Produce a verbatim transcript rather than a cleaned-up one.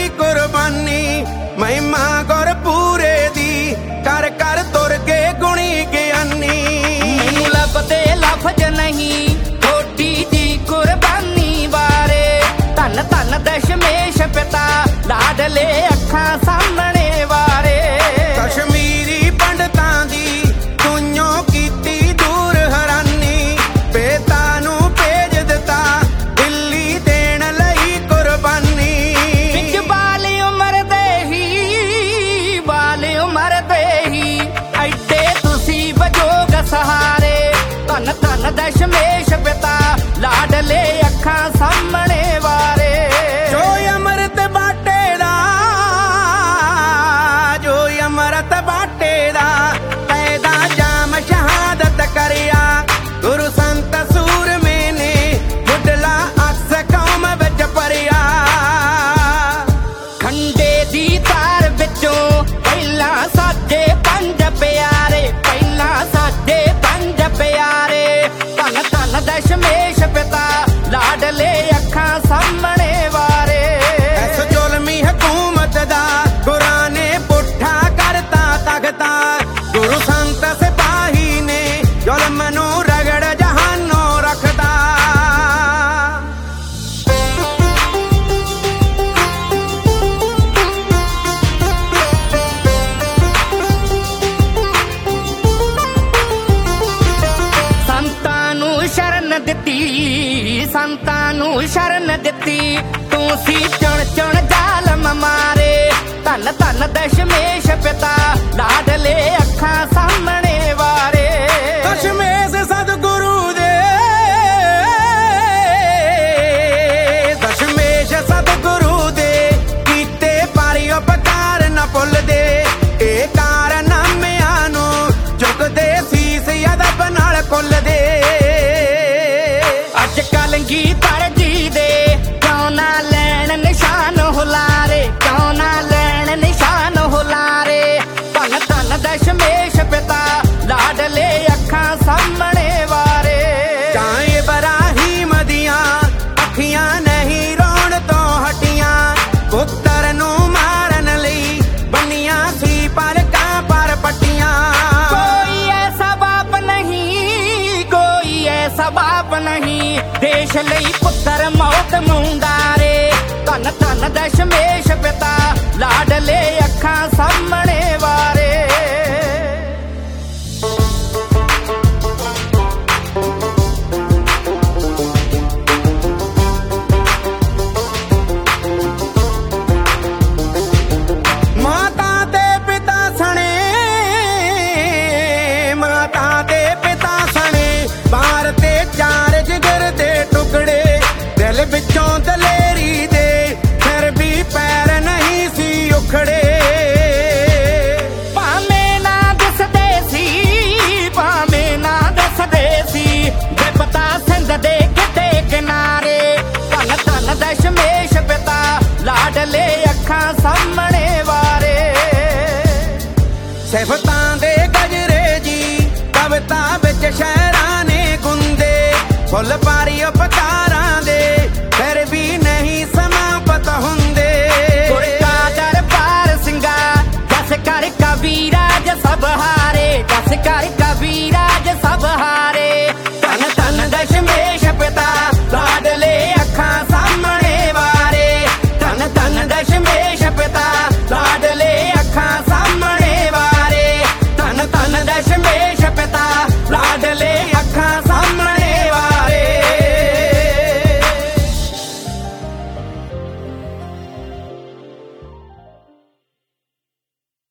ਲਈ ਕੁਰਬਾਨੀ ਮਹਿਮਾ ਗੁਰਪੂਰੇ ਦੀ ਕਰ ਕਰ ਤੁਰ ਕੇ ਗੁਣੀ ਗਿਆਨੀ ਮੈਨੂੰ ਲੱਭਦੇ ਲਫ਼ਜ਼ ਨਹੀਂ ਥੋੜੀ ਦੀ ਕੁਰਬਾਨੀ ਬਾਰੇ ਧੰਨ ਧੰਨ ਦਸ਼ਮੇਸ਼ ਪਿਤਾ ਲਾਡਲੇ ਅੱਖਾਂ ਸਾਹਮਣੇ ਵਾਰੇ ਕਸ਼ਮੀਰੀ ਪੰਡਤਾਂ ਦੀ ਦੁਨੀਓ ਕੀਤੀ ਦੂਰ ਹੈਰਾਨੀ ਪਿਤਾ ਨੂੰ ਭੇਜ ਦਿੱਤਾ ਦਿੱਲੀ ਦੇਣ ਲਈ ਕੁਰਬਾਨੀ ਵਿੱਚ ਬਾਲੀ ਉਮਰ ਦੇ ਹੀ ਬਾਲੀ ਉਮਰ ਦੇ ਹੀ ਐਡੇ ਤੁਸੀਂ ਵਜੋਗ ਸਹਾਰੇ ਧੰਨ ਧੰਨ ਦਸ਼ਮੇਸ਼ ਪਿਤਾ ਲਾਡਲੇ ਅੱਖਾਂ ਸਾਹਮਣੇ ਵਾਰੇ ਜੋ ਅਮਰਤ ਬਾਟੇ ਦਾ ਜੋ ਅਮਰਤ ਬਾਟੇ ਦਾ ਪੈਦਾ ਜਾਮ ਸ਼ਹਾਦਤ ਕਰਿਆ ਗੁਰੂ ਸੰਤ ਸੂਰਮੇ ਨੇ ਮੁੱਢਲਾ ਅਕਸ ਕੌਮ ਵਿੱਚ ਭਰਿਆ ਖੰਡੇ ਦੀ ਤਾਰ ਵਿੱਚੋਂ ਪਹਿਲਾਂ ਸਾਡੇ ਪੰਜ ਪਿਆਰੇ ਪਹਿਲਾਂ ਸਾਡੇ ਪੰਜ ਪਿਆਰੇ ਧੰਨ ਧੰਨ ਦਸ਼ਮੇਸ਼ ਪਿਤਾ ਲਾਡਲੇ ਅੱਖਾਂ ਸਾਹਮਣੇ ਵਾਰੇ ਇਸ ਜ਼ੁਲਮੀ ਹਕੂਮਤ ਦਾ ਗੁਰਾਂ ਨੇ ਪੁੱਠਾ ਕਰਤਾ ਤਖਤਾ ਗੁਰੂ ਸੰਤ ਸਿਪਾਹੀ ਨੇ ਜ਼ੁਲਮ ਨੂੰ ਰਗੜ ਜਹਾਨੋਂ ਰੱਖਦਾ ਸੰਤਾਂ ਨੂੰ ਸ਼ਰਨ ਦਿੱਤੀ ਸੰਤਾਂ ਨੂੰ ਸ਼ਰਨ ਦਿੱਤੀ ਤੂੰ ਸੀ ਚੁਣ ਚੁਣ ਜ਼ਾਲਮ ਮਾਰੇ ਧੰਨ ਧੰਨ ਦਸ਼ਮੇਸ਼ ਪਿਤਾ ਲਾਡਲੇ ਅੱਖਾਂ ਸਾਹਮਣੇ ਵਾਰੇ ਦਸ਼ਮੇਸ਼ ਸਤਿਗੁਰੂ ਦੇ ਦਸ਼ਮੇਸ਼ ਸਤਿਗੁਰੂ ਦੇ ਕੀਤੇ ਪਾਰੀ ਉਪਕਾਰ ਨਾ ਭੁੱਲਦੇ ਇਹ ਕਾਰਨਾਮਿਆਂ ਨੂੰ ਝੁਕਦੇ ਸੀਸ ਅਦਬ ਨਾਲ ਖੁੱਲਦੇ ਅੱਜ ਕਲਗੀਧਰ ਜੀ ਦੇ ਕਿਉਂ ਨਾ ਲੈਣ ਨਿਸ਼ਾਨ ਹੁਲਾਰੇ ਕਿਉਂ ਨਾ ਲੈਣ ਨਿਸ਼ਾਨ ਹੁਲਾਰੇ ਧੰਨ ਧੰਨ ਦਸ਼ਮੇਸ਼ ਪਿਤਾ ਲਾਡਲੇ ਅੱਖਾਂ ਸਾਹਮਣੇ ਵਾਰੇ ਜਾਂ ਇਬਰਾਹੀਮ ਦੀਆਂ ਅੱਖੀਆਂ ਨਹੀਂ ਰੋਣ ਤੋਂ ਹਟੀਆਂ ਪੁੱਤਰ ਨੂੰ ਮਾਰਨ ਲਈ ਬੰਨੀਆਂ ਸੀ ਪਲਕਾਂ ਪਰ ਪੱਟੀਆਂ ਕੋਈ ਐਸਾ ਬਾਪ ਨਹੀਂ ਕੋਈ ਐਸਾ ਬਾਪ ਨਹੀਂ ਦੇਸ਼ ਲਈ ਪੁੱਤਰ ਮੌਤ ਮੁੰਡਾਰੇ ਧੰਨ ਧੰਨ ਦਸ਼ਮੇਸ਼ ਪਿਤਾ ਲਾਡਲੇ ਅੱਖਾਂ ਸਾਹਮਣੇ ਵਾਰੇ ਮਾਤਾ ਦੇ ਪਿਤਾ ਸਣੇ ਮਾਤਾ ਦੇ ਪਿਤਾ ਸਣੇ ਬਾਹਰ ਤੇ ਚਾਰ ਜਿਗਰ ਦੇ ਟੁਕੜੇ ਦਿਲ ਵਿੱਚੋਂ ਦਲੇਰੀ ਦੇ ਫਿਰ ਵੀ ਪੈਰ ਨਹੀਂ ਸੀ ਉਖੜੇ ਭਾਵੇਂ ਨਾ ਦੱਸਦੇ ਸੀ ਭਾਵੇਂ ਨਾ ਦੱਸਦੇ ਸੀ ਜੇ ਪਤਾ ਸਿੰਧ ਦੇ ਕਿਤੇ ਕਿਨਾਰੇ ਧੰਨ ਧੰਨ ਦਸ਼ਮੇਸ਼ ਪਿਤਾ ਲਾਡਲੇ ਅੱਖਾਂ ਸਾਹਮਣੇ ਵਾਰੇ ਸਿਫਤਾਂ ਦੇ ਗਜਰੇ ਜੀ ਕਵਿਤਾ ਵਿੱਚ ਸ਼ਾਇਰਾਂ ਨੇ ਗੁੰਦੇ ਫੁੱਲ ਪਾਰੀ ਉਪ